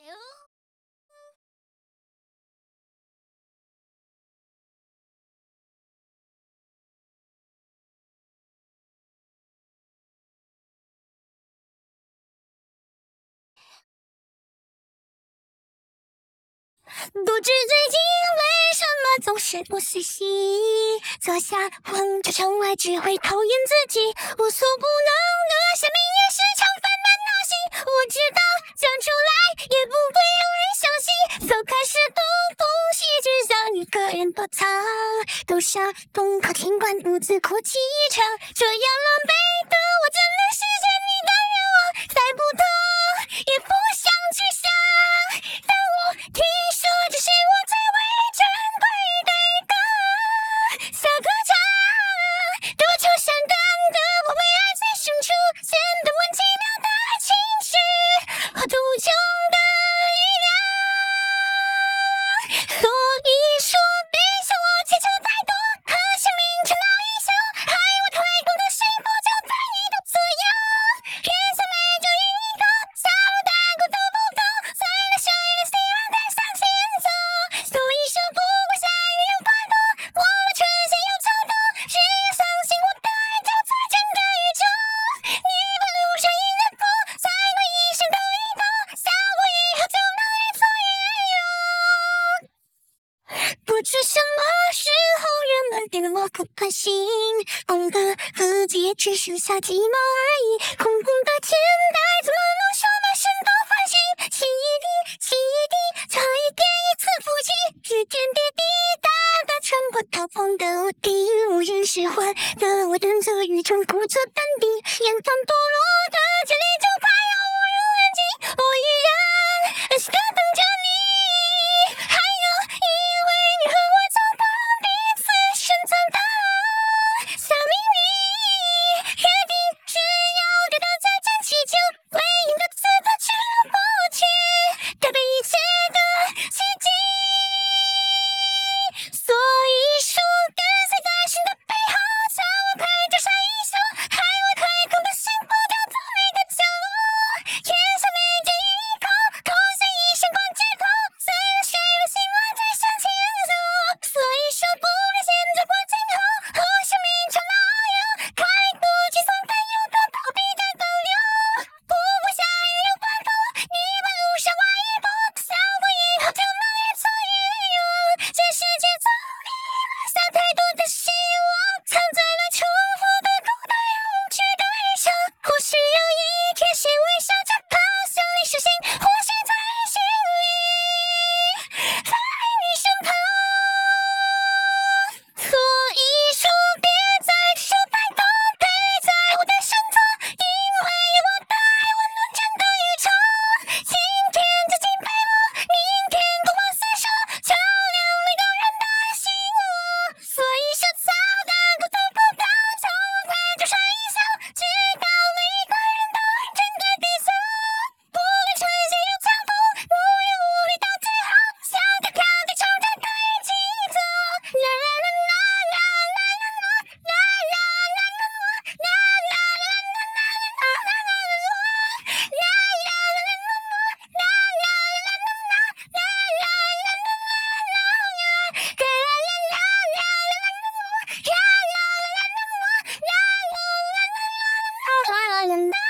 不知最近为什么总是不细细，坐下望着窗外只会讨厌自己，无所不能的生命也时常烦闷闹心。我知道讲出来也不会有人相信，走开始东风西，只想一个人躲藏，都想洞口尽管独自哭泣一场，这样狼狈的我真的实现你的愿望，再不痛也不想去想，但我听说这是我最为珍贵的一个小歌唱，多愁善感的我为爱在深处显得很奇妙的情绪和独穷的力量，所以说别向我祈求太多，和生命吵闹一宿，害我太多的幸福就在你的左右，月色美就一口，小鹿大鼓都不懂，随着水的希望在向前走，所以说不管下雨有刮风，我的春夏有秋冬，只要相信我的爱就在整个宇宙，你的路上迎着风，在我一生的一头，想我以后就能越走越远。不知什么时候人们对我不关心，懂得自己也只剩下寂寞而已，空空的天台怎么能说满身都繁星，沏一滴沏一滴，差一点一次夫妻，指点滴滴答答穿过逃荒的屋顶，无人使唤的我等着雨中鼓着淡定，眼泛堕落的坚力就快要无人安静，我依然安心的等着你，还有因为你和我走到彼此深藏的小秘密，约定只要对到再见祈求，会赢得自的去了过去，改变一切的奇迹，所以说跟随在心的背后，向我快就闪一宿，害我太空的幸福掉在每个角落，天下美酒一口，空下一闪光街头，随着水的心乱在向前走，所以说不论现在或今后，和生命吵闹遨游，开不轻松但有的逃避的逗留，不管下雨有刮风，你把路上挖一波，想我以后就能越走越远，这世界总给了下太多的希望，藏在了重复的孤单与无趣的日常，或许有一天谁微笑着跑向你视线，或许在心里，在你身旁，所以说别再说太多，陪在我的身侧，因为有我的爱温暖整个宇宙，今天就请陪我，明天光芒四射，照亮每个人的心窝，所以说早大鼓都不到，从来就闪一笑，直到每一个人都爱整个地球，不论春夏有秋冬，无忧无虑到最后，像个跳对唱着可以一起走，啦啦啦啦啦啦啦啦啦啦啦啦啦啦啦啦啦。